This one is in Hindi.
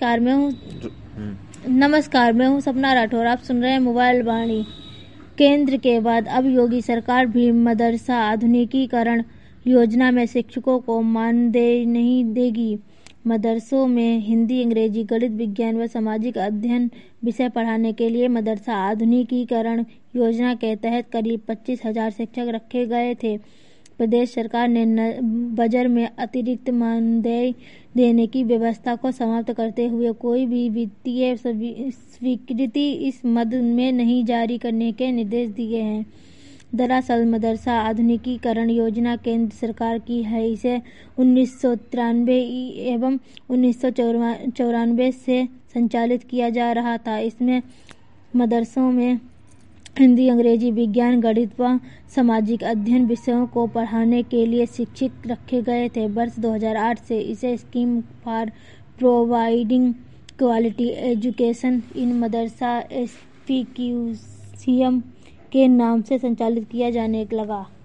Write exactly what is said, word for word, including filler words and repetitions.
नमस्कार मैं हूँ नमस्कार मैं हूँ सपना राठौर। आप सुन रहे हैं मोबाइल वाणी। केंद्र के बाद अब योगी सरकार भी मदरसा आधुनिकीकरण योजना में शिक्षकों को मानदेय नहीं देगी। मदरसों में हिंदी, अंग्रेजी, गणित, विज्ञान व सामाजिक अध्ययन विषय पढ़ाने के लिए मदरसा आधुनिकीकरण योजना के तहत करीब पच्चीस हजार शिक्षक रखे गए थे। प्रदेश सरकार ने बजट में अतिरिक्त मानदेय देने की व्यवस्था को समाप्त करते हुए कोई भी वित्तीय स्वीकृति इस मद में नहीं जारी करने के निर्देश दिए हैं। दरअसल मदरसा आधुनिकीकरण योजना केंद्र सरकार की है। इसे उन्नीस सौ तिरानवे एवं उन्नीस सौ चौरानवे से संचालित किया जा रहा था। इसमें मदरसों में हिंदी, अंग्रेजी, विज्ञान, गणित व सामाजिक अध्ययन विषयों को पढ़ाने के लिए शिक्षक रखे गए थे। वर्ष दो हज़ार आठ से इसे scheme for providing quality education in मदरसा एसपीक्यूसीएम के नाम से संचालित किया जाने लगा।